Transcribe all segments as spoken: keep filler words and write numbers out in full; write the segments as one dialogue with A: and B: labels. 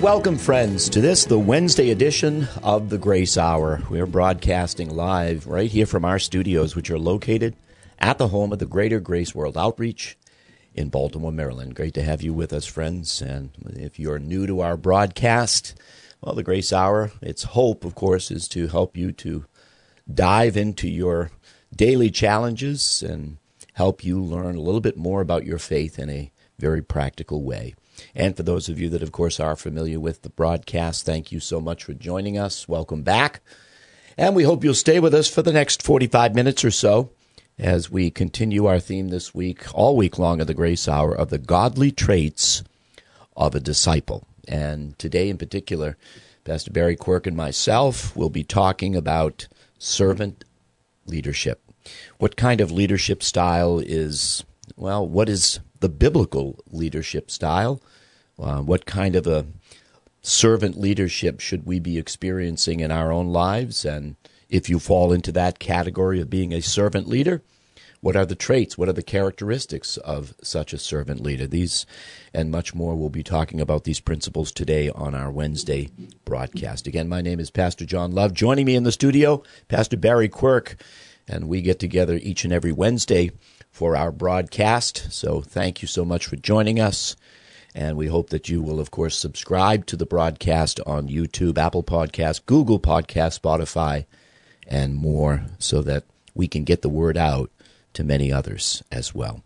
A: welcome, friends, to this, the Wednesday edition of the Grace Hour. We are broadcasting live right here from our studios, which are located at the home of the Greater Grace World Outreach in Baltimore, Maryland. Great to have you with us, friends. And if you're new to our broadcast, well, the Grace Hour, its hope, of course, is to help you to dive into your daily challenges and help you learn a little bit more about your faith in a very practical way. And for those of you that, of course, are familiar with the broadcast, thank you so much for joining us. Welcome back. And we hope you'll stay with us for the next forty-five minutes or so as we continue our theme this week, all week long of the Grace Hour, of the godly traits of a disciple. And today in particular, Pastor Barry Quirk and myself will be talking about servant leadership. What kind of leadership style is, well, what is the biblical leadership style? Uh, what kind of a servant leadership should we be experiencing in our own lives? And if you fall into that category of being a servant leader, what are the traits? What are the characteristics of such a servant leader? These and much more, we'll be talking about these principles today on our Wednesday broadcast. Again, my name is Pastor John Love. Joining me in the studio, Pastor Barry Quirk, and we get together each and every Wednesday for our broadcast. So thank you so much for joining us. And we hope that you will, of course, subscribe to the broadcast on YouTube, Apple Podcasts, Google Podcasts, Spotify, and more, so that we can get the word out to many others as well.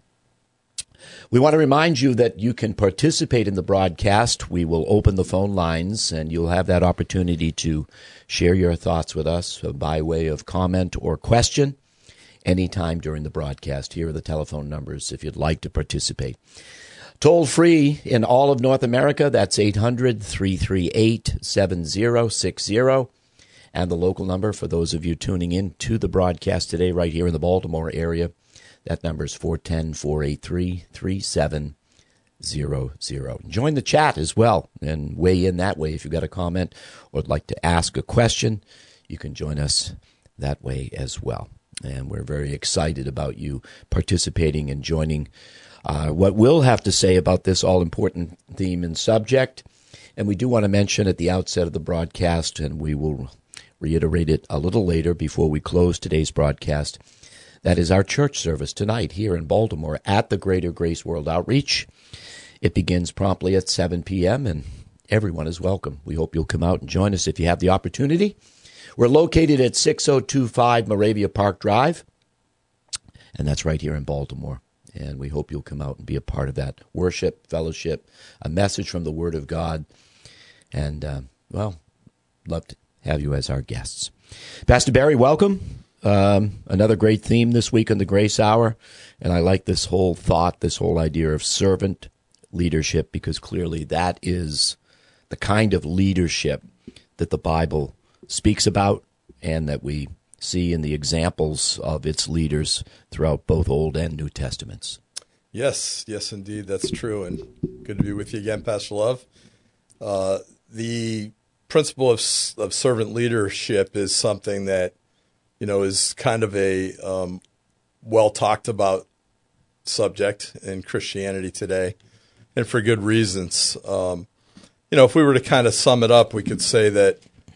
A: We want to remind you that you can participate in the broadcast. We will open the phone lines, and you'll have that opportunity to share your thoughts with us by way of comment or question anytime during the broadcast. Here are the telephone numbers if you'd like to participate. Toll free in all of North America, that's eight hundred, three three eight, seven zero six zero. And the local number for those of you tuning in to the broadcast today right here in the Baltimore area, that number is four one zero, four eight three, three seven zero zero. Join the chat as well and weigh in that way. If you've got a comment or would like to ask a question, you can join us that way as well. And we're very excited about you participating and joining uh, what we'll have to say about this all-important theme and subject. And we do want to mention at the outset of the broadcast, and we will reiterate it a little later before we close today's broadcast, that is our church service tonight here in Baltimore at the Greater Grace World Outreach. It begins promptly at seven p.m., and everyone is welcome. We hope you'll come out and join us if you have the opportunity. We're located at six oh two five Moravia Park Drive, and that's right here in Baltimore. And we hope you'll come out and be a part of that worship, fellowship, a message from the Word of God. And, uh, well, love to have you as our guests. Pastor Barry, welcome. Um, another great theme this week on the Grace Hour. And I like this whole thought, this whole idea of servant leadership, because clearly that is the kind of leadership that the Bible speaks about and that we see in the examples of its leaders throughout both Old and New Testaments.
B: Yes, yes, indeed, that's true. And good to be with you again, Pastor Love. Uh, the principle of, of servant leadership is something that, you know, is kind of a um, well talked about subject in Christianity today, and for good reasons. Um, you know, if we were to kind of sum it up, we could say that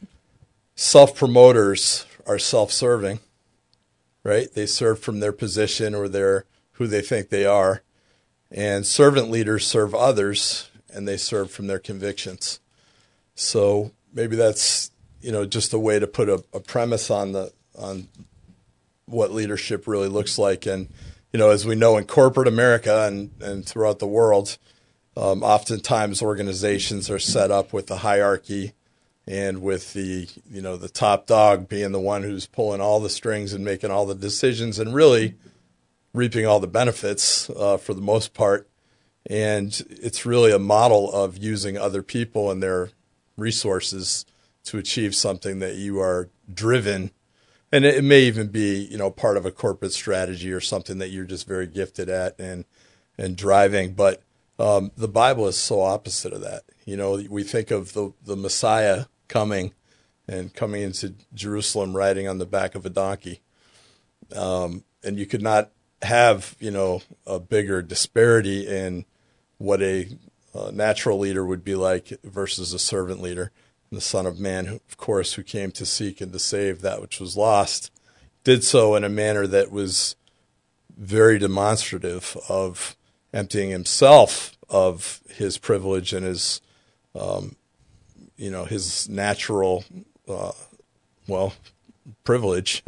B: self-promoters are self-serving, right? They serve from their position or their who they think they are. And servant leaders serve others, and they serve from their convictions. So maybe that's, you know, just a way to put a, a premise on the on what leadership really looks like. And, you know, as we know in corporate America and, and throughout the world, um, oftentimes organizations are set up with a hierarchy, and with the, you know, the top dog being the one who's pulling all the strings and making all the decisions and really reaping all the benefits uh, for the most part. And it's really a model of using other people and their resources to achieve something that you are driven. And it, it may even be, you know, part of a corporate strategy or something that you're just very gifted at and and driving. But um, the Bible is so opposite of that. You know, we think of the, the Messiah coming and coming into Jerusalem riding on the back of a donkey. Um, and you could not have, you know, a bigger disparity in what a a natural leader would be like versus a servant leader. And the Son of Man, who, of course, who came to seek and to save that which was lost, did so in a manner that was very demonstrative of emptying himself of his privilege and his, um, you know, his natural, uh, well, privilege,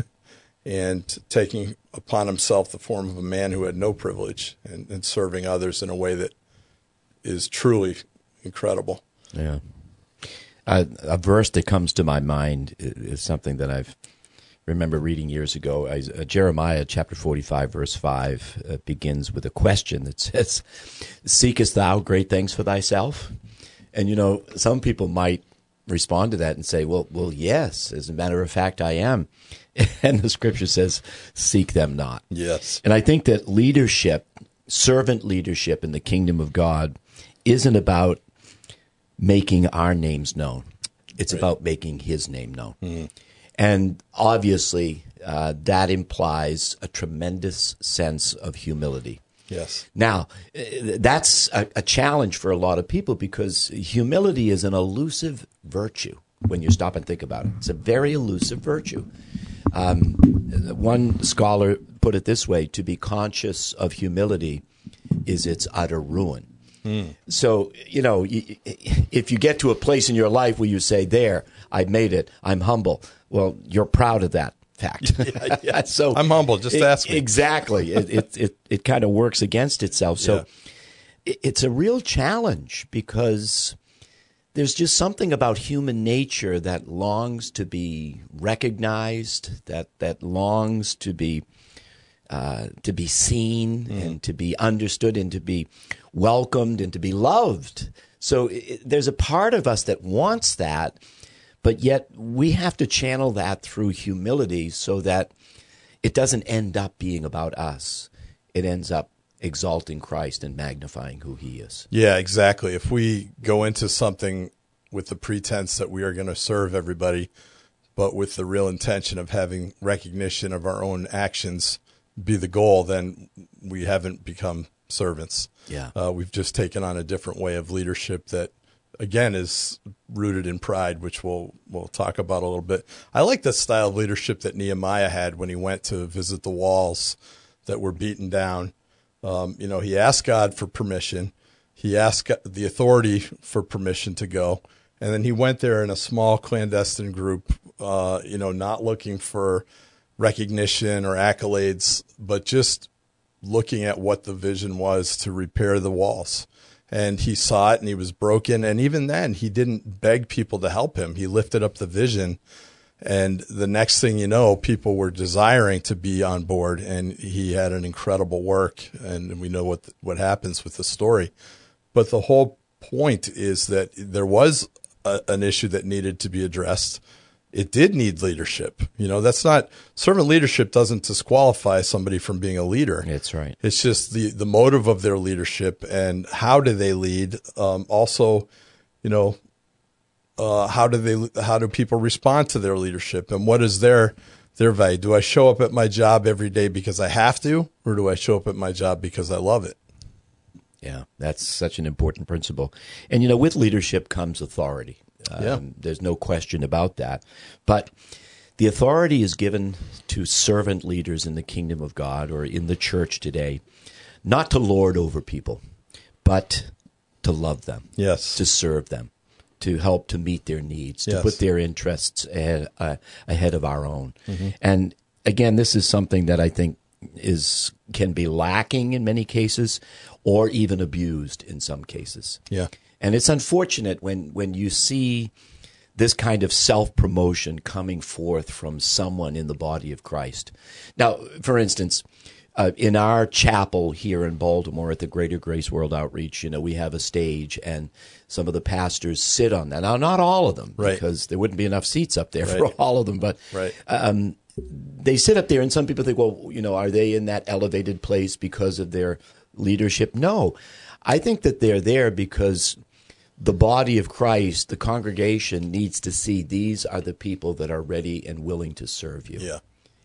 B: and taking upon himself the form of a man who had no privilege, and, and serving others in a way that is truly incredible.
A: Yeah. Uh, a verse that comes to my mind is something that I've remember reading years ago. I, uh, Jeremiah chapter forty-five, verse five, uh, begins with a question that says, "Seekest thou great things for thyself?" And, you know, some people might respond to that and say, well, well, yes, as a matter of fact, I am. And the scripture says, seek them not.
B: Yes.
A: And I think that leadership, servant leadership in the kingdom of God, isn't about making our names known. It's right. about making his name known. Mm-hmm. And obviously, uh, that implies a tremendous sense of humility.
B: Yes.
A: Now, that's a, a challenge for a lot of people because humility is an elusive virtue when you stop and think about it. It's a very elusive virtue. Um, one scholar put it this way: to be conscious of humility is its utter ruin. Mm. So, you know, if you get to a place in your life where you say, there, I've made it, I'm humble, well, you're proud of that fact.
B: yeah, yeah.
A: So
B: I'm humble, just
A: it,
B: ask me.
A: Exactly. it it, it, it kind of works against itself. So yeah. it, it's a real challenge because there's just something about human nature that longs to be recognized, that, that longs to be uh, to be seen mm. and to be understood and to be welcomed and to be loved. So it, there's a part of us that wants that, but yet we have to channel that through humility so that it doesn't end up being about us. It ends up exalting Christ and magnifying who he is.
B: Yeah, exactly. If we go into something with the pretense that we are going to serve everybody, but with the real intention of having recognition of our own actions be the goal, then we haven't become servants.
A: Yeah,
B: uh, we've just taken on a different way of leadership that, again, is rooted in pride, which we'll we'll talk about a little bit. I like the style of leadership that Nehemiah had when he went to visit the walls that were beaten down. Um, you know, he asked God for permission. He asked the authority for permission to go. And then he went there in a small clandestine group, uh, you know, not looking for recognition or accolades, but just looking at what the vision was to repair the walls. And he saw it and he was broken. And even then, he didn't beg people to help him. He lifted up the vision. And the next thing you know, people were desiring to be on board. And he had an incredible work. And we know what what happens with the story. But the whole point is that there was a, an issue that needed to be addressed. It did need leadership. You know, that's not, servant leadership doesn't disqualify somebody from being a leader.
A: That's right.
B: It's just the, the motive of their leadership and how do they lead. Um, also, you know, uh, how do they, how do people respond to their leadership and what is their, their value? Do I show up at my job every day because I have to, or do I show up at my job because I love it?
A: Yeah, that's such an important principle. And, you know, with leadership comes authority. Um,
B: yeah.
A: There's no question about that. But the authority is given to servant leaders in the kingdom of God or in the church today, not to lord over people, but to love them,
B: yes,
A: to serve them, to help to meet their needs, to
B: yes.
A: put their interests ahead, uh, ahead of our own.
B: Mm-hmm.
A: And again, this is something that I think is can be lacking in many cases or even abused in some cases.
B: Yeah.
A: And it's unfortunate when, when you see this kind of self-promotion coming forth from someone in the body of Christ. Now, for instance, uh, in our chapel here in Baltimore at the Greater Grace World Outreach, you know, we have a stage and some of the pastors sit on that. Now, not all of them,
B: right,
A: because there wouldn't be enough seats up there
B: right.
A: for all of them, but
B: right.
A: um, they sit up there and some people think, well, you know, are they in that elevated place because of their leadership? No. I think that they're there because the body of Christ, the congregation, needs to see these are the people that are ready and willing to serve you.
B: Yeah.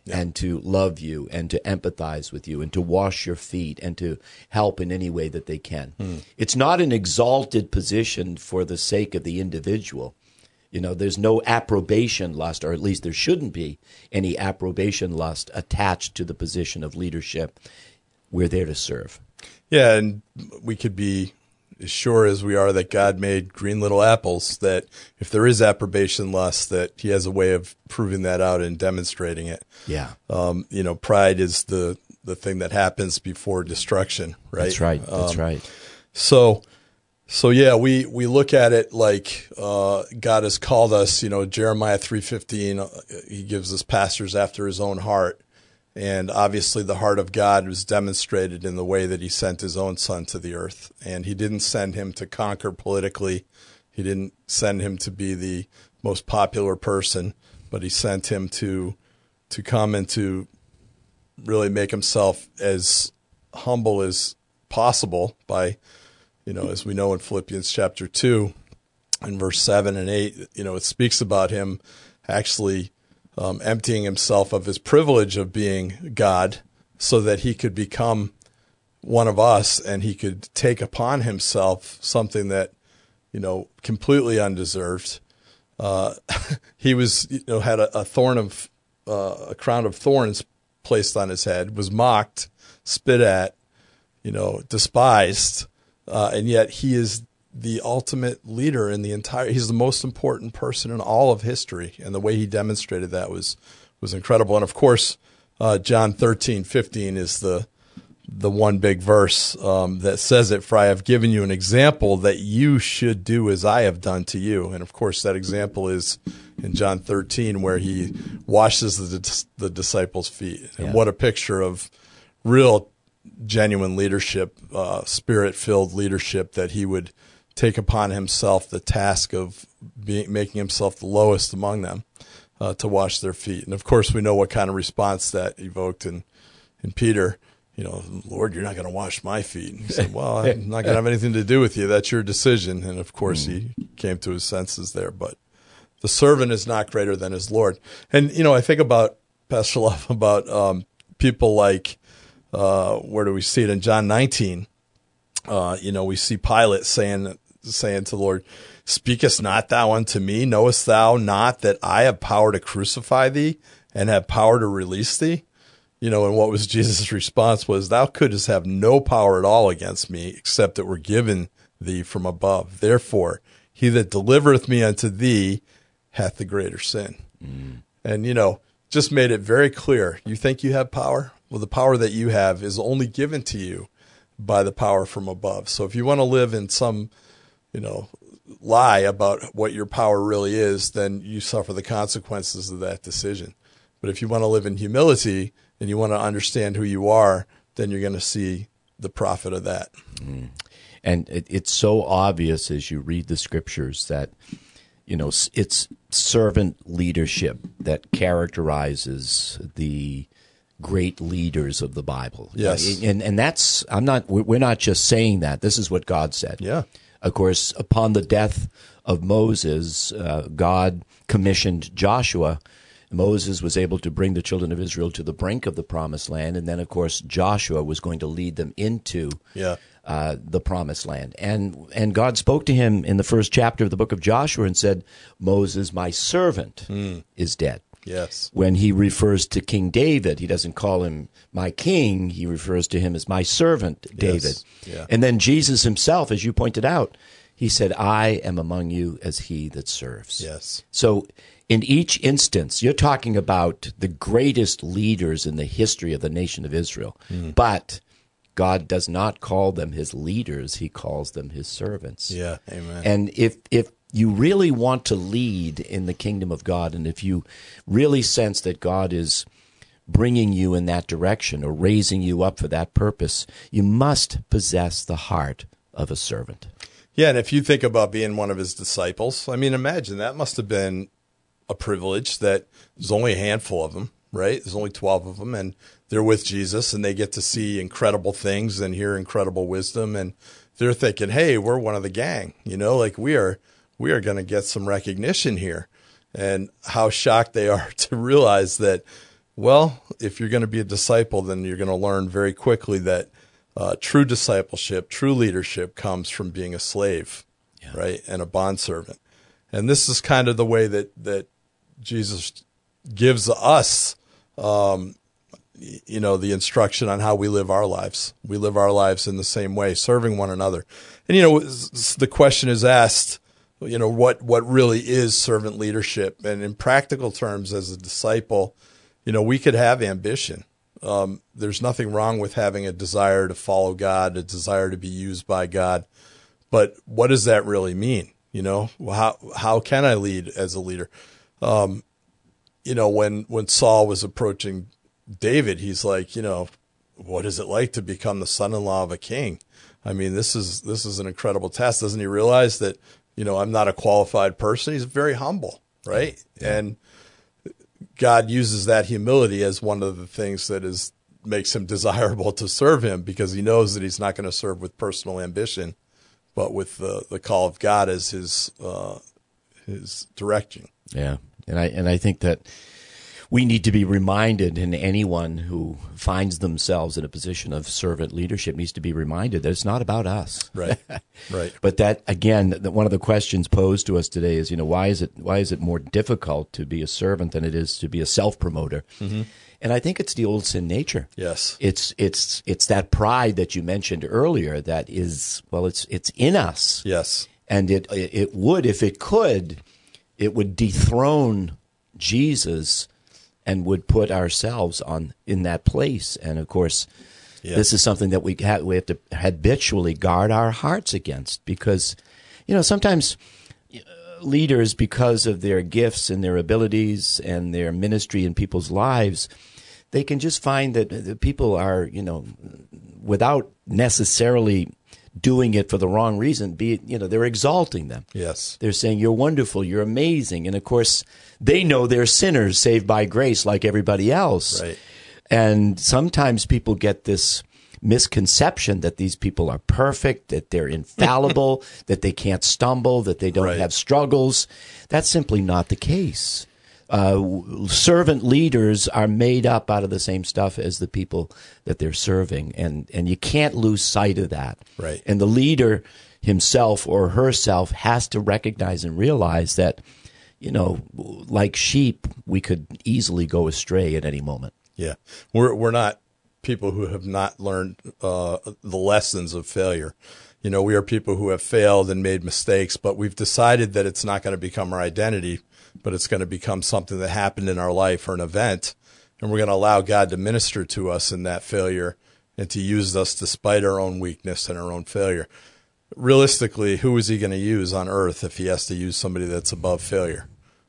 B: Yeah.
A: and to love you and to empathize with you and to wash your feet and to help in any way that they can. Mm. It's not an exalted position for the sake of the individual. You know, there's no approbation lust, or at least there shouldn't be any approbation lust attached to the position of leadership. We're there to serve.
B: Yeah, and we could be as sure as we are that God made green little apples, that if there is approbation lust, that he has a way of proving that out and demonstrating it.
A: Yeah.
B: Um, you know, pride is the, the thing that happens before destruction, right?
A: That's right. That's
B: um,
A: right.
B: So, so yeah, we, we look at it like uh, God has called us, you know, Jeremiah three fifteen, uh, he gives us pastors after his own heart. And obviously the heart of God was demonstrated in the way that he sent his own son to the earth. And he didn't send him to conquer politically. He didn't send him to be the most popular person, but he sent him to to come and to really make himself as humble as possible by, you know, as we know in Philippians chapter two and verse seven and eight, you know, it speaks about him actually Um, emptying himself of his privilege of being God so that he could become one of us and he could take upon himself something that, you know, completely undeserved. Uh, he was, you know, had a, a thorn of, uh, a crown of thorns placed on his head, was mocked, spit at, you know, despised. Uh, and yet he is the ultimate leader in the entire, he's the most important person in all of history. And the way he demonstrated that was, was incredible. And of course, uh, John thirteen fifteen is the, the one big verse, um, that says it, for I have given you an example that you should do as I have done to you. And of course, that example is in John thirteen, where he washes the, the disciples' feet. And
A: Yeah.
B: what a picture of real, genuine leadership, uh, spirit-filled leadership, that he would take upon himself the task of being, making himself the lowest among them, uh, to wash their feet. And of course, we know what kind of response that evoked in, in Peter. You know, Lord, you're not going to wash my feet. And he said, well, I'm not going to have anything to do with you. That's your decision. And of course, mm. he came to his senses there. But the servant is not greater than his Lord. And, you know, I think about, Pastor Love, about um, people like, uh, where do we see it? In John nineteen, uh, you know, we see Pilate saying, saying to the Lord, speakest not thou unto me? Knowest thou not that I have power to crucify thee and have power to release thee? You know, and what was Jesus' response was, thou couldst have no power at all against me, except it were given thee from above. Therefore, he that delivereth me unto thee hath the greater sin. Mm. And, you know, just made it very clear. You think you have power? Well, the power that you have is only given to you by the power from above. So if you want to live in some, you know, lie about what your power really is, then you suffer the consequences of that decision. But if you want to live in humility and you want to understand who you are, then you're going to see the profit of that.
A: Mm. And it, it's so obvious as you read the scriptures that, you know, it's servant leadership that characterizes the great leaders of the Bible.
B: Yes.
A: And, and that's, I'm not, we're not just saying that. This is what God said.
B: Yeah.
A: Of course, upon the death of Moses, uh, God commissioned Joshua. Moses was able to bring the children of Israel to the brink of the promised land. And then, of course, Joshua was going to lead them into
B: yeah.
A: uh, the promised land. And, and God spoke to him in the first chapter of the book of Joshua and said, Moses, my servant, mm. is dead.
B: Yes.
A: When he refers to King David, he doesn't call him my king. He refers to him as my servant, David.
B: Yes. Yeah.
A: And then Jesus himself, as you pointed out, he said, I am among you as he that serves.
B: Yes.
A: So in each instance, you're talking about the greatest leaders in the history of the nation of Israel. Mm. But God does not call them his leaders. He calls them his servants.
B: Yeah, amen.
A: And if if you really want to lead in the kingdom of God, and if you really sense that God is bringing you in that direction or raising you up for that purpose, you must possess the heart of a servant.
B: Yeah, and if you think about being one of his disciples, I mean, imagine that must have been a privilege that there's only a handful of them, right? There's only twelve of them, and they're with Jesus, and they get to see incredible things and hear incredible wisdom, and they're thinking, hey, we're one of the gang, you know, like we are we are going to get some recognition here. And how shocked they are to realize that Well, if you're going to be a disciple, then you're going to learn very quickly that uh, true discipleship, true leadership comes from being a slave, yeah. right, and a bondservant. And this is kind of the way that, that Jesus gives us, um, you know, the instruction on how we live our lives. We live our lives in the same way, serving one another. And, you know, the question is asked, you know, what, what really is servant leadership? And in practical terms, as a disciple, you know, we could have ambition. Um, there's nothing wrong with having a desire to follow God, a desire to be used by God. But what does that really mean? You know, how, how can I lead as a leader? Um, you know, when, when Saul was approaching David, he's like, you know, what is it like to become the son-in-law of a king? I mean, this is, this is an incredible task. Doesn't he realize that, you know, I'm not a qualified person? He's very humble, right? Yeah. And God uses that humility as one of the things that is, makes him desirable to serve him, because he knows that he's not going to serve with personal ambition, but with the, the call of God as his, uh, his direction.
A: Yeah. And I, and I think that we need to be reminded, and anyone who finds themselves in a position of servant leadership needs to be reminded that it's not about us.
B: Right. Right.
A: But that, again, that one of the questions posed to us today is, you know, why is it, why is it more difficult to be a servant than it is to be a self-promoter? Mm-hmm. And I think it's the old sin nature.
B: Yes.
A: It's, it's, it's that pride that you mentioned earlier that is, well, it's, it's in us.
B: Yes.
A: And it, it would, if it could, it would dethrone Jesus and would put ourselves on in that place. And of course, yeah. this is something that we have, we have to habitually guard our hearts against, because, you know, sometimes leaders, because of their gifts and their abilities and their ministry in people's lives, they can just find that people are, you know, without necessarily doing it for the wrong reason, be it, you know, they're exalting them.
B: Yes.
A: They're saying, you're wonderful, you're amazing. And of course, they know they're sinners saved by grace like everybody else.
B: Right.
A: And sometimes people get this misconception that these people are perfect, that they're infallible, that they can't stumble, that they don't
B: right.
A: have struggles. That's simply not the case. Uh, servant leaders are made up out of the same stuff as the people that they're serving, and, and you can't lose sight of that.
B: Right.
A: And the leader himself or herself has to recognize and realize that, you know, like sheep, we could easily go astray at any moment.
B: Yeah, we're we're not people who have not learned uh, the lessons of failure. You know, we are people who have failed and made mistakes, but we've decided that it's not going to become our identity, but it's going to become something that happened in our life or an event, and we're going to allow God to minister to us in that failure and to use us despite our own weakness and our own failure. Realistically, who is he going to use on earth if he has to use somebody that's above failure?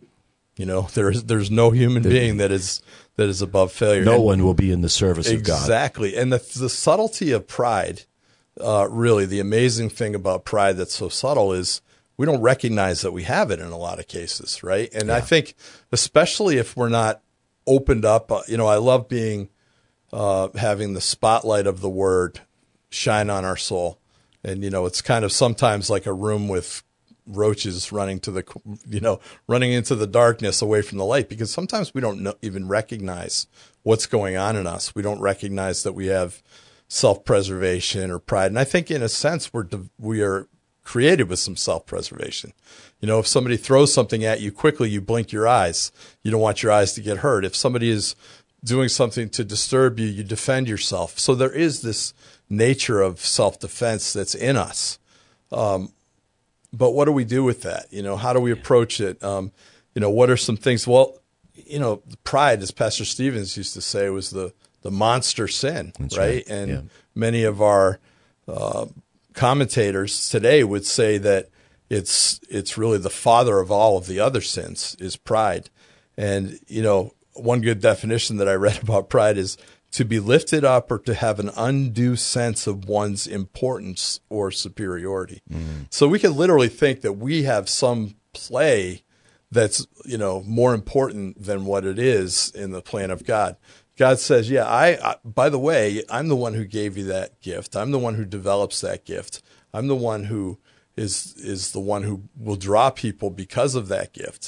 B: You know, there's there's no human being that is that is above failure.
A: No
B: and
A: one will be in the service of God.
B: Exactly. And the the subtlety of pride, uh, really, the amazing thing about pride that's so subtle is we don't recognize that we have it in a lot of cases, right? And yeah. I think especially if we're not opened up, uh, you know, I love being, uh, having the spotlight of the word shine on our soul. And, you know, it's kind of sometimes like a room with roaches running to the, you know, running into the darkness away from the light, because sometimes we don't know, even recognize what's going on in us. We don't recognize that we have self-preservation or pride. And I think in a sense, we're, we are created with some self-preservation. You know, if somebody throws something at you quickly, you blink your eyes. You don't want your eyes to get hurt. If somebody is doing something to disturb you, you defend yourself. So there is this nature of self-defense that's in us. Um, but what do we do with that? You know, how do we approach it? Um, you know, what are some things? Well, you know, pride, as Pastor Stevens used to say, was the, the monster sin,
A: That's
B: right?
A: right.
B: And
A: yeah.
B: many of our uh, commentators today would say that it's it's really the father of all of the other sins is pride. And, you know, one good definition that I read about pride is to be lifted up or to have an undue sense of one's importance or superiority. Mm. So we can literally think that we have some play that's, you know, more important than what it is in the plan of God. God says, yeah, I, I, by the way, I'm the one who gave you that gift. I'm the one who develops that gift. I'm the one who is, is the one who will draw people because of that gift.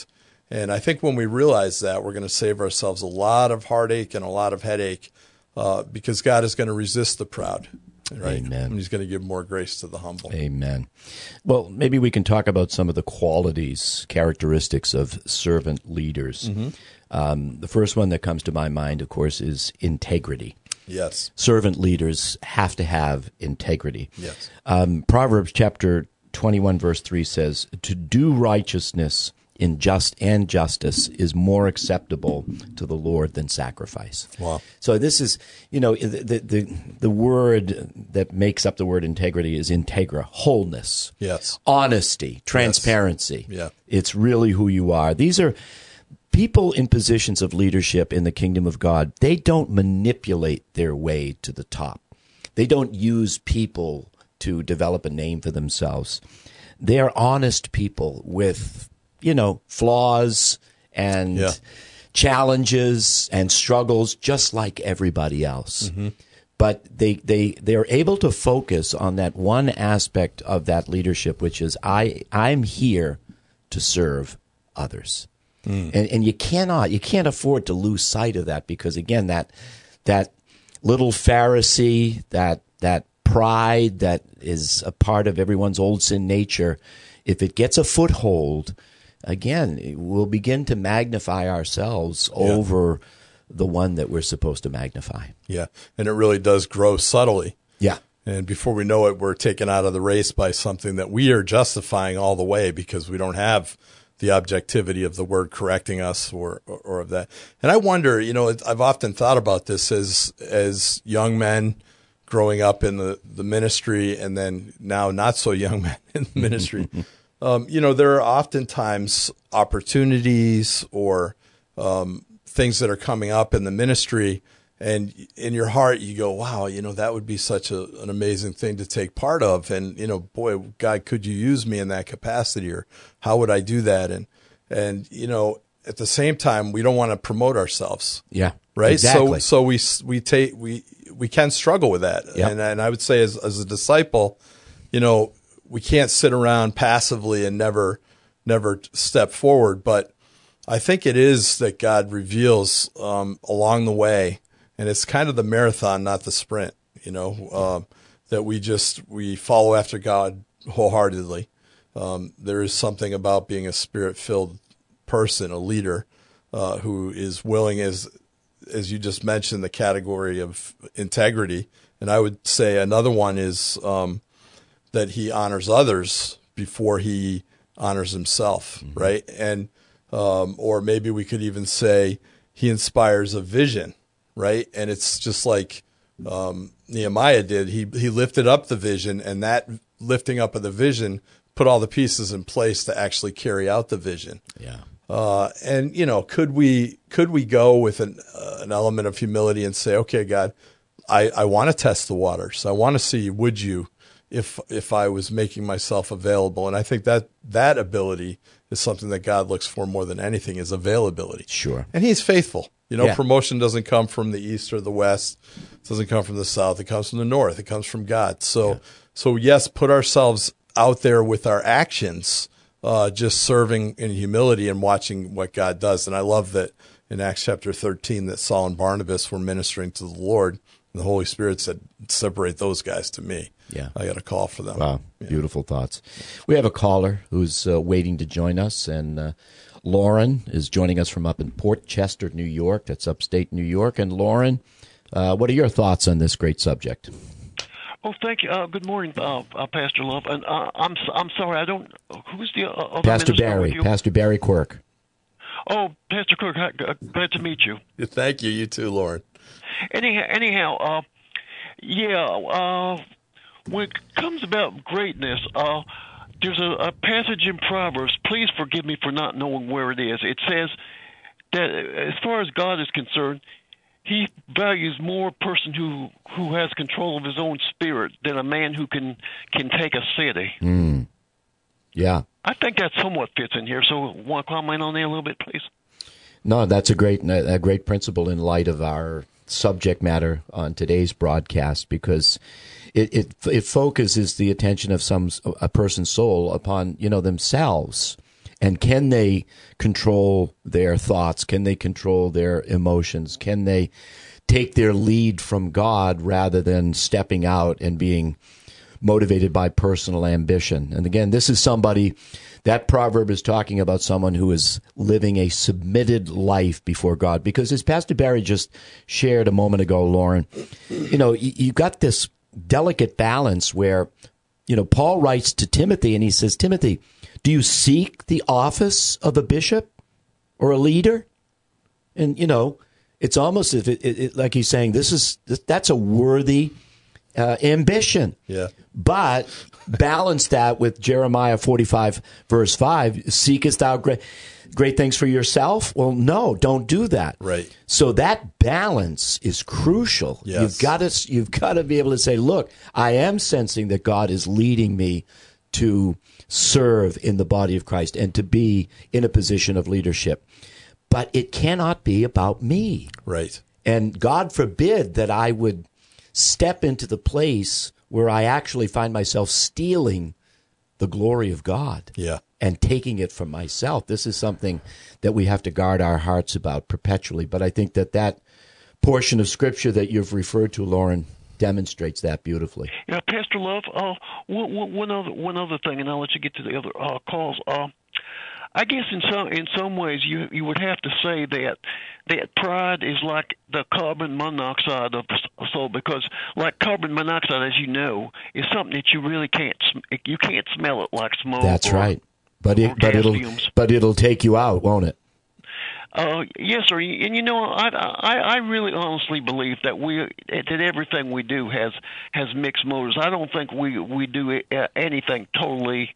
B: And I think when we realize that, we're going to save ourselves a lot of heartache and a lot of headache, uh, because God is going to resist the proud, right?
A: Amen.
B: And he's going to give more grace to the humble.
A: Amen. Well, maybe we can talk about some of the qualities, characteristics of servant leaders. Mm-hmm. Um, the first one that comes to my mind, of course, is integrity.
B: Yes.
A: Servant leaders have to have integrity.
B: Yes.
A: Um, Proverbs chapter twenty-one, verse three says, "To do righteousness in just and justice is more acceptable to the Lord than sacrifice."
B: Wow.
A: So this is, you know, the, the the word that makes up the word integrity is integra, wholeness,
B: Yes.
A: honesty, transparency.
B: Yes. Yeah.
A: It's really who you are. These are people in positions of leadership in the kingdom of God. They don't manipulate their way to the top. They don't use people to develop a name for themselves. They are honest people with, you know, flaws and
B: Yeah.
A: challenges and struggles just like everybody else.
B: Mm-hmm.
A: But they, they, they're able to focus on that one aspect of that leadership, which is I, I'm here to serve others. Mm. And, and you cannot, you can't afford to lose sight of that because, again, that, that little Pharisee, that, that pride that is a part of everyone's old sin nature, if it gets a foothold, again, we'll begin to magnify ourselves yeah. over the one that we're supposed to magnify.
B: Yeah, and it really does grow subtly.
A: Yeah.
B: And before we know it, we're taken out of the race by something that we are justifying all the way because we don't have the objectivity of the word correcting us or, or, or of that. And I wonder, you know, I've often thought about this as as young men growing up in the, the ministry and then now not so young men in the ministry. Um, you know, there are oftentimes opportunities or um, things that are coming up in the ministry, and in your heart you go, wow, you know, that would be such a, an amazing thing to take part of. And, you know, boy, God, could you use me in that capacity, or how would I do that? And, and you know, at the same time, we don't want to promote ourselves.
A: Yeah.
B: Right.
A: Exactly.
B: So, so we, we take, we, we can struggle with that.
A: Yep.
B: And, and I would say as, as a disciple, you know, we can't sit around passively and never, never step forward. But I think it is that God reveals um, along the way, and it's kind of the marathon, not the sprint. You know, um, that we just we follow after God wholeheartedly. Um, there is something about being a spirit-filled person, a leader uh, who is willing, as as you just mentioned, the category of integrity. And I would say another one is um, that he honors others before he honors himself, mm-hmm. right? And um, or maybe we could even say he inspires a vision, right? And it's just like um, Nehemiah did. He he lifted up the vision, and that lifting up of the vision put all the pieces in place to actually carry out the vision.
A: Yeah.
B: Uh, and you know, could we could we go with an uh, an element of humility and say, okay, God, I, I want to test the waters. I want to see, would you, if if I was making myself available? And I think that that ability is something that God looks for more than anything, is availability.
A: Sure.
B: And he's faithful. You know,
A: Yeah.
B: promotion doesn't come from the east or the west. It doesn't come from the south. It comes from the north. It comes from God. So,
A: Yeah.
B: so yes, put ourselves out there with our actions, uh, just serving in humility and watching what God does. And I love that in Acts chapter thirteen that Saul and Barnabas were ministering to the Lord, and the Holy Spirit said, separate those guys to me.
A: Yeah.
B: I got a call for them.
A: Wow. Beautiful thoughts. We have a caller who's uh, waiting to join us, and uh, Lauren is joining us from up in Port Chester, New York. That's upstate New York. And Lauren, uh, what are your thoughts on this great subject?
C: Oh, thank you. Uh, good morning, uh, uh, Pastor Love. And uh, I'm I'm sorry, I don't. Who's the uh, other
A: Pastor
C: minister
A: Barry.
C: with you?
A: Pastor Barry Quirk.
C: Oh, Pastor Cook, hi- uh, glad to meet you.
B: Thank you. You too, Lauren.
C: Anyhow, anyhow, uh, yeah. Uh, when it comes about greatness, uh, there's a, a passage in Proverbs. Please forgive me for not knowing where it is. It says that as far as God is concerned, He values more a person who, who has control of his own spirit than a man who can can take a city.
A: Mm. Yeah.
C: I think that somewhat fits in here. So, want to comment on that a little bit, please?
A: No, that's a great a great principle in light of our subject matter on today's broadcast, because it it, it focuses the attention of some a person's soul upon, you know, themselves And can they control their thoughts? Can they control their emotions? Can they take their lead from God rather than stepping out and being motivated by personal ambition? And again, this is somebody, that proverb is talking about someone who is living a submitted life before God. Because as Pastor Barry just shared a moment ago, Lauren, you know, you, you got this delicate balance where, you know, Paul writes to Timothy and he says, Timothy, do you seek the office of a bishop or a leader? And, you know, it's almost as if it, it, it, like he's saying, this is that's a worthy uh, ambition.
B: Yeah.
A: But balance that with Jeremiah forty-five, verse five, seekest thou great, great things for yourself? Well, no, don't do that.
B: Right.
A: So that balance is crucial.
B: Yes.
A: You've got to, you've got to be able to say, look, I am sensing that God is leading me to serve in the body of Christ and to be in a position of leadership. But it cannot be about me.
B: Right.
A: And God forbid that I would step into the place where I actually find myself stealing the glory of God.
B: Yeah.
A: And taking it from myself. This is something that we have to guard our hearts about perpetually. But I think that that portion of Scripture that you've referred to, Lauren, demonstrates that beautifully.
C: Yeah, Pastor Love, uh, one, one other one other thing, and I'll let you get to the other uh, calls. Uh, I guess in some in some ways you you would have to say that that pride is like the carbon monoxide of the soul, because like carbon monoxide, as you know, is something that you really can't you can't smell it like smoke.
A: That's
C: or,
A: right, but it but it'll
C: fumes.
A: but it'll take you out, won't it?
C: Uh, yes, sir. And you know, I, I I really honestly believe that we that everything we do has has mixed motives. I don't think we we do anything totally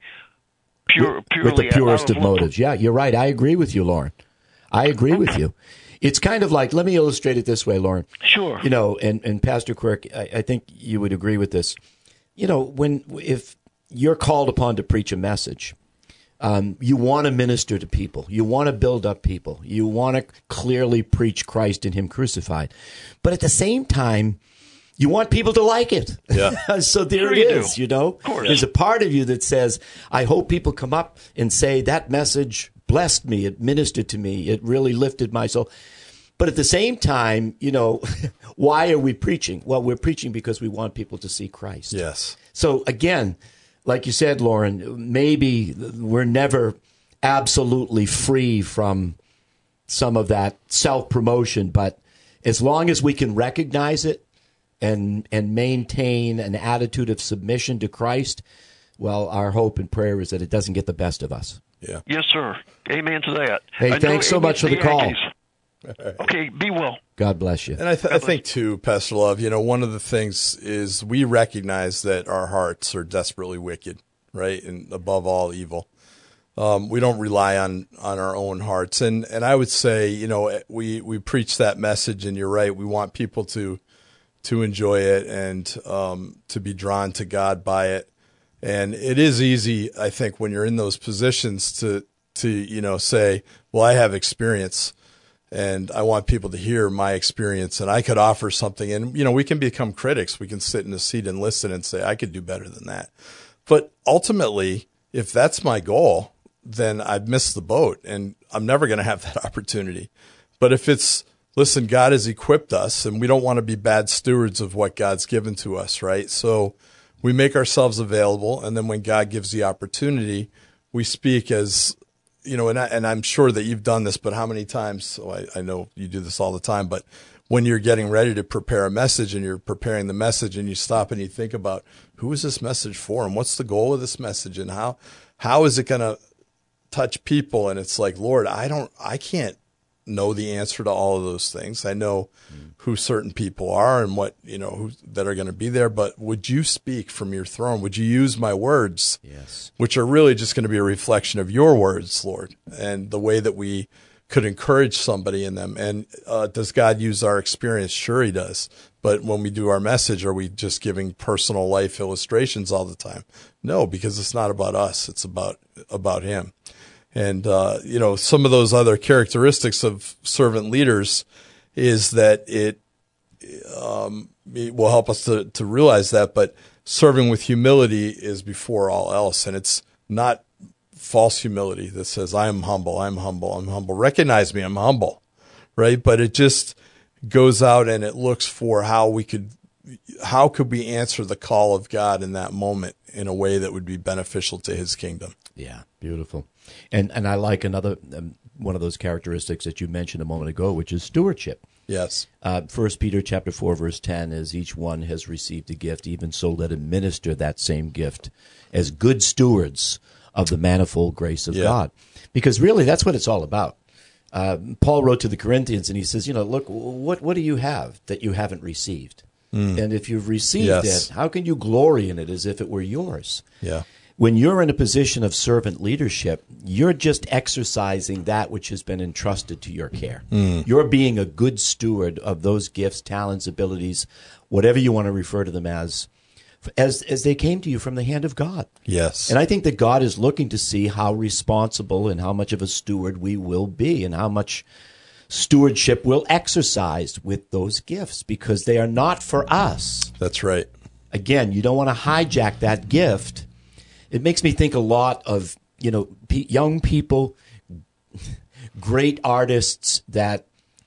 C: pure,
A: with,
C: purely
A: with the purest of
C: of
A: motives. Yeah, you're right. I agree with you, Lauren. I agree with you. It's kind of like, let me illustrate it this way, Lauren.
C: Sure.
A: You know, and, and Pastor Quirk, I, I think you would agree with this. You know, when if you're called upon to preach a message, Um, you want to minister to people. You want to build up people. You want to clearly preach Christ and Him crucified. But at the same time, you want people to like it.
B: Yeah.
A: So there
C: Sure
A: it
C: you
A: is,
C: do.
A: you know.
C: Of course.
A: There's a part of you that says, I hope people come up and say, that message blessed me. It ministered to me. It really lifted my soul. But at the same time, you know, why are we preaching? Well, we're preaching because we want people to see Christ.
B: Yes.
A: So again, like you said, Lauren, maybe we're never absolutely free from some of that self-promotion, but as long as we can recognize it and and maintain an attitude of submission to Christ, well, our hope and prayer is that it doesn't get the best of us.
B: Yeah.
C: Yes, sir. Amen to that.
A: Hey,
C: I
A: thanks
C: know
A: so much for the call.
C: Yankees. Okay, be well.
A: God bless you.
B: And I, th- I think, too, Pastor Love, you know, one of the things is we recognize that our hearts are desperately wicked, right, and above all evil. Um, we don't rely on, on our own hearts. And, and I would say, you know, we, we preach that message, and you're right, we want people to to enjoy it and um, to be drawn to God by it. And it is easy, I think, when you're in those positions to, to you know, say, well, I have experience. And I want people to hear my experience, and I could offer something. And, you know, we can become critics. We can sit in a seat and listen and say, I could do better than that. But ultimately, if that's my goal, then I've missed the boat, and I'm never going to have that opportunity. But if it's, listen, God has equipped us, and we don't want to be bad stewards of what God's given to us, right? So we make ourselves available, and then when God gives the opportunity, we speak as, you know, and, I, and I'm sure that you've done this, but how many times, so I, I know you do this all the time, but when you're getting ready to prepare a message and you're preparing the message and you stop and you think about, who is this message for and what's the goal of this message and how how is it going to touch people? And it's like, Lord, I don't, I can't know the answer to all of those things. I know mm. who certain people are and what, you know, who, that are going to be there, but would you speak from your throne? Would you use my words?
A: Yes.
B: Which are really just going to be a reflection of your words, Lord, and the way that we could encourage somebody in them. And uh, does God use our experience? Sure, He does. But when we do our message, are we just giving personal life illustrations all the time? No, because it's not about us. It's about about Him. And, uh, you know, some of those other characteristics of servant leaders is that it, um, it will help us to, to realize that, but serving with humility is before all else. And it's not false humility that says, I'm humble, I'm humble, I'm humble. Recognize me, I'm humble, right? But it just goes out and it looks for how we could, how could we answer the call of God in that moment in a way that would be beneficial to his kingdom.
A: Yeah, beautiful. And and I like another um, one of those characteristics that you mentioned a moment ago, which is stewardship.
B: Yes.
A: Uh, First Peter chapter four, verse ten, as each one has received a gift, even so let him minister that same gift as good stewards of the manifold grace of
B: Yeah.
A: God. Because really, that's what it's all about. Uh, Paul wrote to the Corinthians, and he says, you know, look, what what do you have that you haven't received? Mm. And if you've received
B: Yes.
A: it, how can you glory in it as if it were yours?
B: Yeah.
A: When you're in a position of servant leadership, you're just exercising that which has been entrusted to your care. Mm. You're being a good steward of those gifts, talents, abilities, whatever you want to refer to them as, as as they came to you from the hand of God.
B: Yes.
A: And I think that God is looking to see how responsible and how much of a steward we will be and how much stewardship we'll exercise with those gifts, because they are not for us.
B: That's right.
A: Again, you don't want to hijack that gift. It makes me think a lot of, you know, pe- young people, great artists that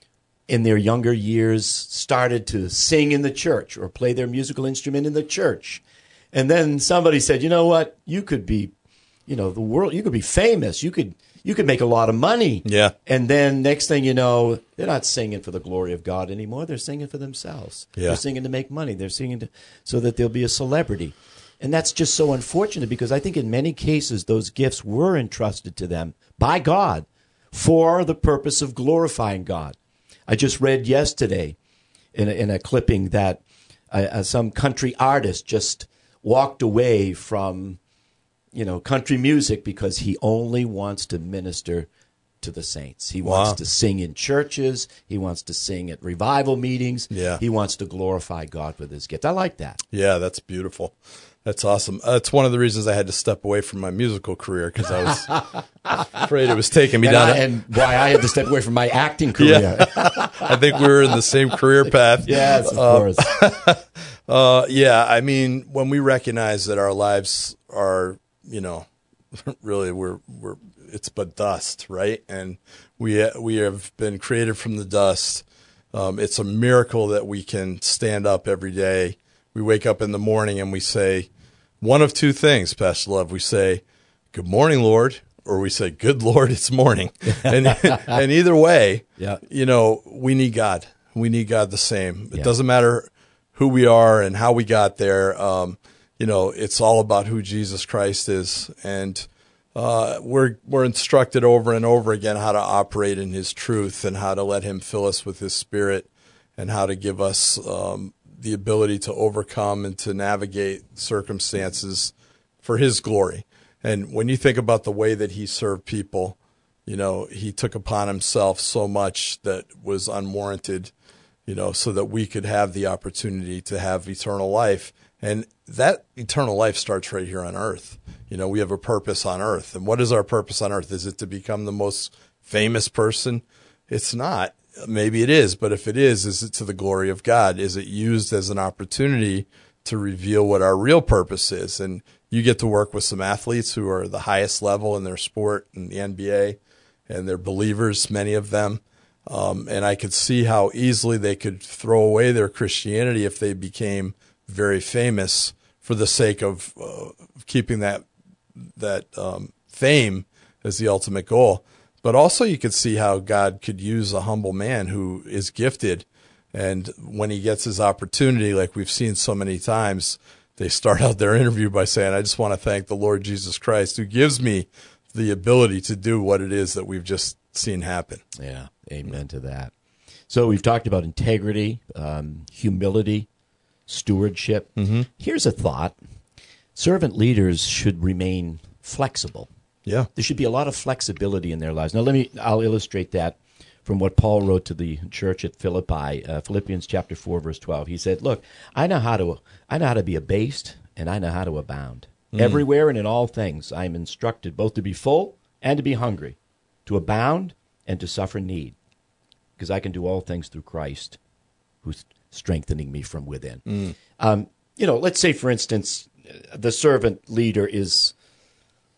A: in their younger years started to sing in the church or play their musical instrument in the church. And then somebody said, you know what, you could be, you know, the world, you could be famous. You could, you could make a lot of money.
B: Yeah.
A: And then next thing you know, they're not singing for the glory of God anymore. They're singing for themselves.
B: Yeah.
A: They're singing to make money. They're singing to, so that they'll be a celebrity. And that's just so unfortunate, because I think in many cases those gifts were entrusted to them by God for the purpose of glorifying God. I just read yesterday in a, in a clipping that uh, uh, some country artist just walked away from, you know, country music because he only wants to minister to the saints. He wants
B: Wow.
A: to sing in churches. He wants to sing at revival meetings.
B: Yeah.
A: He wants to glorify God with his gift. I like that.
B: Yeah, that's beautiful. That's awesome. Uh, it's one of the reasons I had to step away from my musical career, because I was afraid it was taking me
A: And,
B: down.
A: I, and why I had to step away from my acting career.
B: Yeah. I think we were in the same career path.
A: Yes, of
B: Uh,
A: course.
B: Uh, yeah, I mean, when we recognize that our lives are, you know, really we're we're it's but dust, right? And we we have been created from the dust. Um, it's a miracle that we can stand up every day. We wake up in the morning and we say one of two things, Pastor Love. We say, "Good morning, Lord," or we say, "Good Lord, it's morning." And and either way,
A: Yeah.
B: you know, we need God. We need God the same. It
A: Yeah.
B: doesn't matter who we are and how we got there. Um, you know, it's all about who Jesus Christ is. And uh, we're we're instructed over and over again how to operate in his truth and how to let him fill us with his spirit and how to give us um, the ability to overcome and to navigate circumstances for his glory. And when you think about the way that he served people, you know, he took upon himself so much that was unwarranted, you know, so that we could have the opportunity to have eternal life. And that eternal life starts right here on earth. You know, we have a purpose on earth. And what is our purpose on earth? Is it to become the most famous person? It's not. Maybe it is, but if it is, is it to the glory of God? Is it used as an opportunity to reveal what our real purpose is? And you get to work with some athletes who are the highest level in their sport in the N B A, and they're believers, many of them. Um, and I could see how easily they could throw away their Christianity if they became very famous for the sake of uh, keeping that that um, fame as the ultimate goal. But also you could see how God could use a humble man who is gifted. And when he gets his opportunity, like we've seen so many times, they start out their interview by saying, I just want to thank the Lord Jesus Christ who gives me the ability to do what it is that we've just seen happen.
A: Yeah, amen to that. So we've talked about integrity, um, humility, stewardship. Mm-hmm. Here's a thought. Servant leaders should remain flexible.
B: Yeah.
A: There should be a lot of flexibility in their lives. Now, let me, I'll illustrate that from what Paul wrote to the church at Philippi, uh, Philippians chapter four, verse twelve. He said, look, I know how to, I know how to be abased, and I know how to abound. Mm. Everywhere and in all things, I am instructed both to be full and to be hungry, to abound and to suffer need, because I can do all things through Christ, who's strengthening me from within. Mm. Um, you know, let's say, for instance, the servant leader is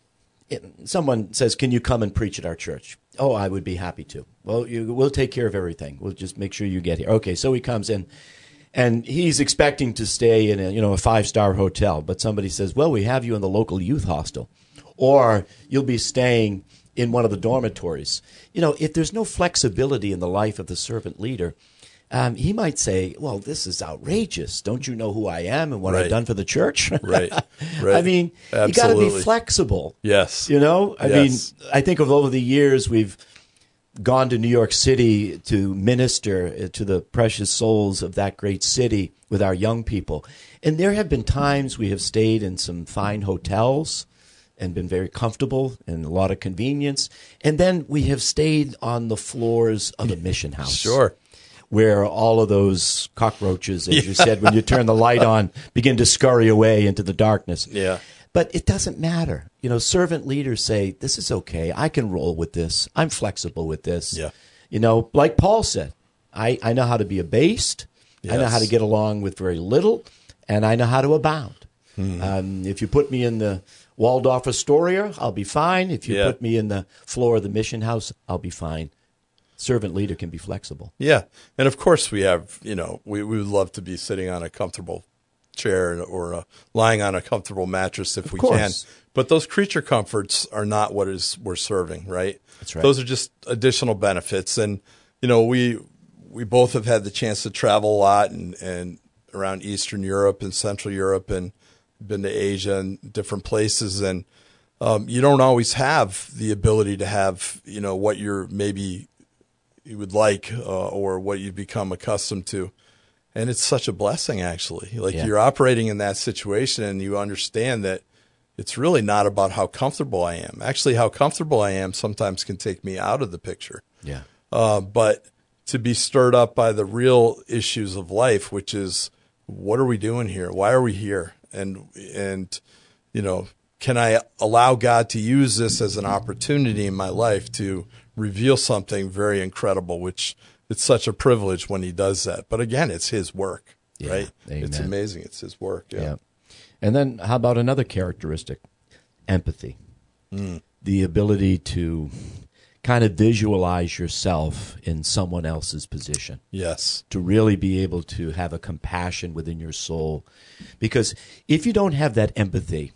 A: someone says, "Can you come and preach at our church?" "Oh, I would be happy to." "Well, you, we'll take care of everything. We'll just make sure you get here." Okay, so he comes in, and he's expecting to stay in a you know a five star hotel, but somebody says, "Well, we have you in the local youth hostel, or you'll be staying in one of the dormitories." You know, if there's no flexibility in the life of the servant leader, um, he might say, "Well, this is outrageous. Don't you know who I am and what
B: Right.
A: I've done for the church?"
B: Right. Right.
A: I mean,
B: Absolutely.
A: you got to be flexible.
B: Yes.
A: You know, I
B: Yes.
A: mean, I think of over the years we've gone to New York City to minister to the precious souls of that great city with our young people. And there have been times we have stayed in some fine hotels and been very comfortable and a lot of convenience. And then we have stayed on the floors of a mission house.
B: Sure.
A: Where all of those cockroaches, as you said, when you turn the light on, begin to scurry away into the darkness.
B: Yeah.
A: But it doesn't matter. You know, servant leaders say, "This is okay. I can roll with this. I'm flexible with this."
B: Yeah.
A: You know, like Paul said, I, I know how to be abased. I know
B: Yes.
A: how to get along with very little, and I know how to abound.
B: Hmm.
A: Um, if you put me in the Waldorf Astoria, I'll be fine. If you
B: Yeah.
A: put me in the floor of the mission house, I'll be fine. Servant leader can be flexible.
B: Yeah. And of course we have, you know, we, we would love to be sitting on a comfortable chair or uh, lying on a comfortable mattress if we
A: course.
B: can. But those creature comforts are not what is we're serving, right?
A: That's right.
B: Those are just additional benefits. And, you know, we we both have had the chance to travel a lot and, and around Eastern Europe and Central Europe and been to Asia and different places. And um, you don't always have the ability to have, you know, what you're maybe you would like uh, or what you've become accustomed to. And it's such a blessing, actually. Like
A: Yeah.
B: you're operating in that situation and you understand that it's really not about how comfortable I am. Actually, how comfortable I am sometimes can take me out of the picture.
A: Yeah.
B: Uh, but to be stirred up by the real issues of life, which is, what are we doing here? Why are we here? And, and, you know, can I allow God to use this as an opportunity in my life to reveal something very incredible, which it's such a privilege when he does that. But again, it's his work,
A: Yeah,
B: right?
A: amen.
B: It's amazing. It's his work. Yeah.
A: Yeah. And then how about another characteristic? Empathy.
B: Mm.
A: The ability to kind of visualize yourself in someone else's position.
B: Yes.
A: To really be able to have a compassion within your soul. Because if you don't have that empathy,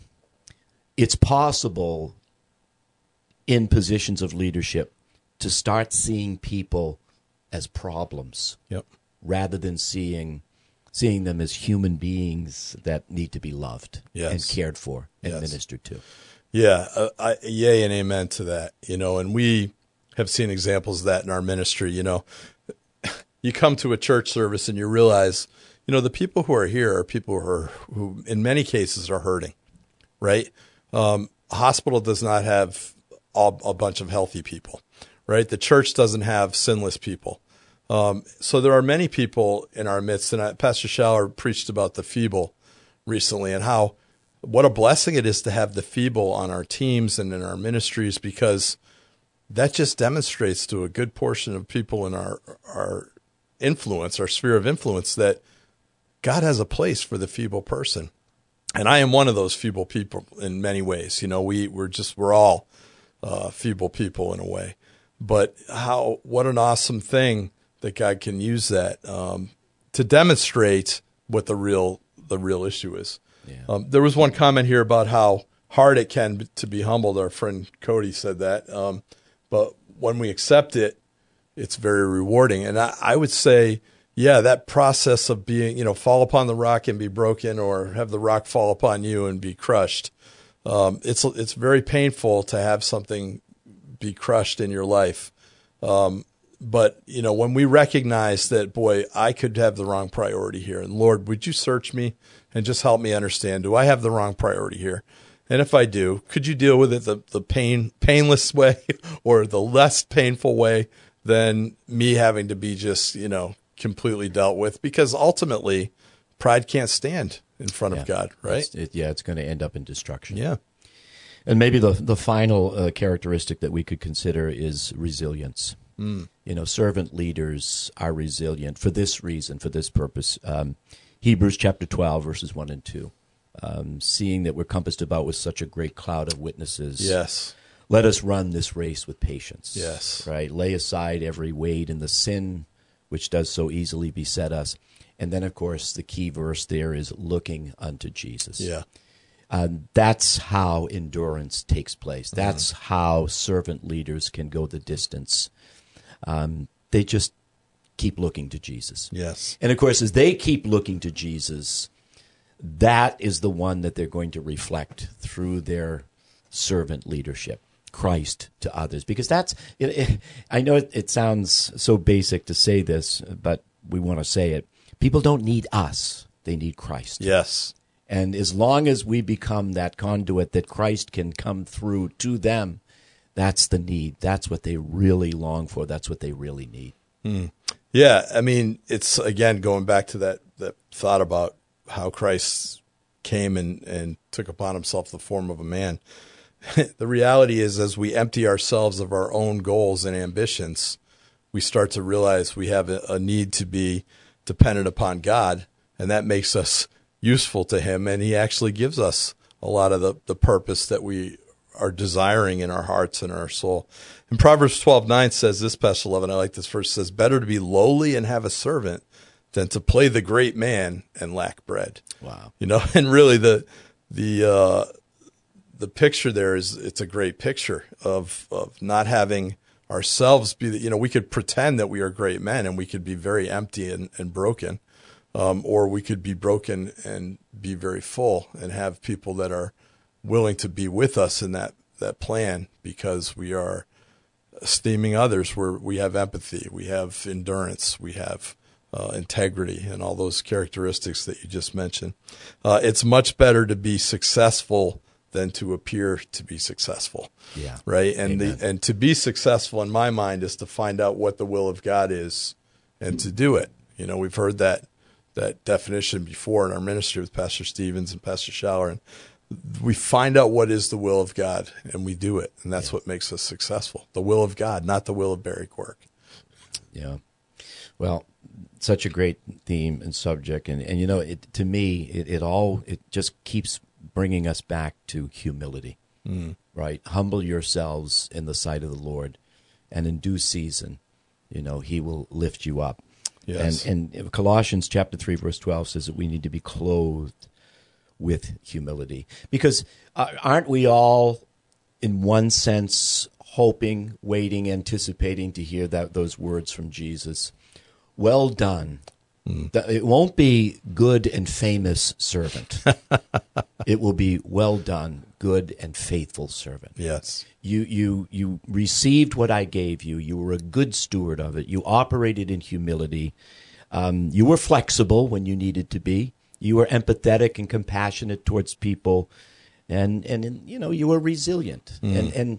A: it's possible in positions of leadership to start seeing people as problems
B: Yep.
A: rather than seeing seeing them as human beings that need to be loved
B: Yes.
A: and cared for and
B: Yes.
A: ministered to.
B: Yeah, uh, I, yay and amen to that. You know, and we have seen examples of that in our ministry. You know, you come to a church service and you realize, you know, the people who are here are people who are, who in many cases are hurting, right? Um, a hospital does not have all, a bunch of healthy people, right? The church doesn't have sinless people. Um, so there are many people in our midst, and I, Pastor Schaller preached about the feeble recently and how what a blessing it is to have the feeble on our teams and in our ministries, because that just demonstrates to a good portion of people in our our influence, our sphere of influence, that God has a place for the feeble person. And I am one of those feeble people in many ways. You know, we, we're just, we're all uh, feeble people in a way. But how, what an awesome thing that God can use that um, to demonstrate what the real, the real issue is.
A: Yeah.
B: Um, there was one comment here about how hard it can be, to be humbled. Our friend Cody said that. Um, but when we accept it, it's very rewarding. And I, I would say, yeah, that process of being, you know, fall upon the rock and be broken, or have the rock fall upon you and be crushed. Um, it's, it's very painful to have something be crushed in your life. Um, but, you know, when we recognize that, boy, I could have the wrong priority here. And Lord, would you search me and just help me understand, do I have the wrong priority here? And if I do, could you deal with it the, the pain, painless way or the less painful way than me having to be just, you know, completely dealt with? Because ultimately, pride can't stand in front
A: Yeah.
B: of God, right?
A: It's, it, yeah, it's going to end up in destruction.
B: Yeah.
A: And maybe the the final uh, characteristic that we could consider is resilience.
B: Mm.
A: You know, servant leaders are resilient for this reason, for this purpose. Um, Hebrews chapter twelve, verses one and two. um, seeing that we're compassed about with such a great cloud of witnesses.
B: Yes.
A: Let us run this race with patience.
B: Yes.
A: Right? Lay aside every weight and the sin which does so easily beset us. And then, of course, the key verse there is looking unto Jesus.
B: Yeah.
A: Um, that's how endurance takes place. That's mm-hmm. how servant leaders can go the distance. Um, they just keep looking to Jesus.
B: Yes.
A: And, of course, as they keep looking to Jesus, that is the one that they're going to reflect through their servant leadership. Christ to others, because that's it, it, I know it, it sounds so basic to say this, but we want to say it. People don't need us, they need Christ.
B: Yes.
A: And as long as we become that conduit that Christ can come through to them, that's the need. That's what they really long for. That's what they really need.
B: Hmm. Yeah, I mean, it's again going back to that that thought about how Christ came and, and took upon himself the form of a man. The reality is, as we empty ourselves of our own goals and ambitions, we start to realize we have a, a need to be dependent upon God, and that makes us useful to him, and he actually gives us a lot of the, the purpose that we are desiring in our hearts and our soul. And Proverbs twelve nine says this, Pastor Levin, I like this verse, says, better to be lowly and have a servant than to play the great man and lack bread.
A: Wow.
B: You know, and really the the uh the picture there is, it's a great picture of, of not having ourselves be, you know, we could pretend that we are great men and we could be very empty and, and broken, um, or we could be broken and be very full and have people that are willing to be with us in that, that plan because we are esteeming others, where we have empathy, we have endurance, we have uh, integrity and all those characteristics that you just mentioned. Uh, it's much better to be successful than to appear to be successful.
A: Yeah.
B: Right. And
A: Amen.
B: the, and to be successful in my mind is to find out what the will of God is and to do it. You know, we've heard that, that definition before in our ministry with Pastor Stevens and Pastor Schaller, and we find out what is the will of God and we do it. And that's yeah. what makes us successful. The will of God, not the will of Barry Quirk.
A: Yeah. Well, such a great theme and subject. And, and you know, it, to me, it, it all, it just keeps bringing us back to humility, mm. right? Humble yourselves in the sight of the Lord, and in due season, you know, he will lift you up.
B: Yes.
A: And, and Colossians chapter three, verse twelve says that we need to be clothed with humility. Because uh, aren't we all, in one sense, hoping, waiting, anticipating to hear that those words from Jesus? Well done. Mm. It won't be good and famous servant. It will be well done, good and faithful servant.
B: Yes.
A: You you you received what I gave you. You were a good steward of it. You operated in humility. Um, you were flexible when you needed to be. You were empathetic and compassionate towards people, and and you know you were resilient. Mm. And and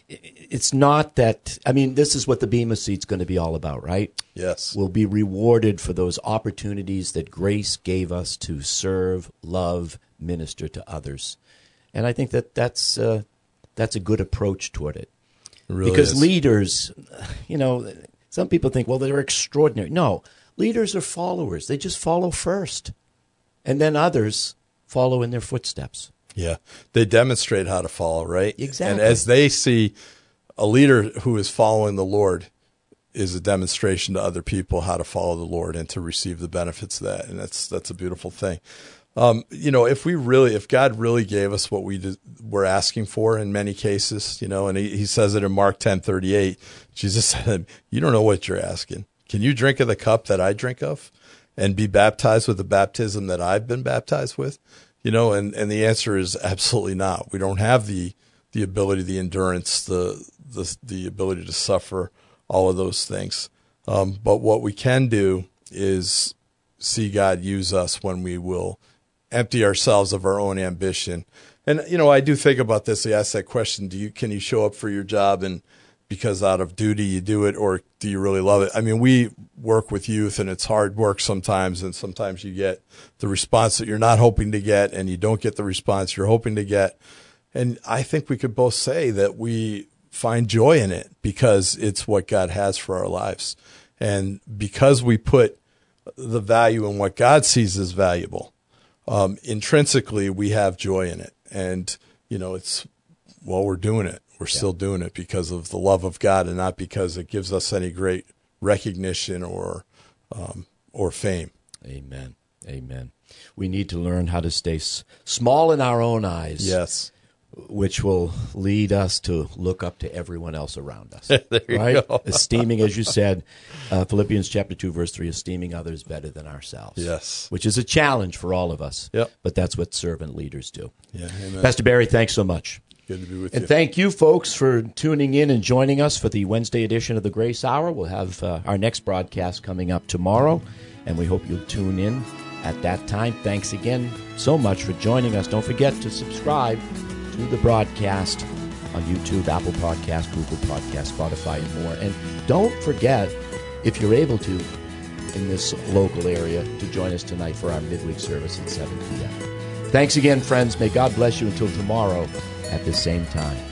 A: it's not that. I mean, this is what the Bema Seat's going to be all about, right?
B: Yes.
A: We'll be rewarded for those opportunities that grace gave us to serve, love, minister to others. And I think that that's uh, that's a good approach toward it.
B: It really
A: because
B: is.
A: Leaders, you know, some people think, well, they're extraordinary. No, leaders are followers. They just follow first, and then others follow in their footsteps.
B: Yeah, they demonstrate how to follow, right?
A: Exactly.
B: And as they see a leader who is following the Lord is a demonstration to other people how to follow the Lord and to receive the benefits of that. And that's that's a beautiful thing. Um, you know, if we really, if God really gave us what we did, were asking for in many cases, you know, and he, he says it in Mark ten thirty-eight, Jesus said, you don't know what you're asking. Can you drink of the cup that I drink of and be baptized with the baptism that I've been baptized with? You know, and, and the answer is absolutely not. We don't have the, the ability, the endurance, the, the, the ability to suffer, all of those things. Um, but what we can do is see God use us when we will empty ourselves of our own ambition. And, you know, I do think about this. I ask that question, do you, can you show up for your job and because out of duty you do it, or do you really love it? I mean, we work with youth and it's hard work sometimes, and sometimes you get the response that you're not hoping to get and you don't get the response you're hoping to get. And I think we could both say that we find joy in it because it's what God has for our lives. And because we put the value in what God sees as valuable, um, intrinsically we have joy in it. And, you know, it's, well, we're doing it. We're yeah. still doing it because of the love of God and not because it gives us any great recognition or, um, or fame.
A: Amen. Amen. We need to learn how to stay s- small in our own eyes.
B: Yes.
A: Which will lead us to look up to everyone else around us.
B: There you
A: right?
B: go.
A: Esteeming, as you said, uh, Philippians chapter two, verse three, esteeming others better than ourselves.
B: Yes.
A: Which is a challenge for all of us.
B: Yep.
A: But that's what servant leaders do.
B: Yeah. Amen.
A: Pastor Barry, thanks so much.
B: Good to be with
A: and
B: you.
A: And thank you, folks, for tuning in and joining us for the Wednesday edition of the Grace Hour. We'll have uh, our next broadcast coming up tomorrow, and we hope you'll tune in at that time. Thanks again so much for joining us. Don't forget to subscribe to the broadcast on YouTube, Apple Podcasts, Google Podcasts, Spotify, and more. And don't forget, if you're able to, in this local area, to join us tonight for our midweek service at seven p.m. Thanks again, friends. May God bless you until tomorrow at the same time.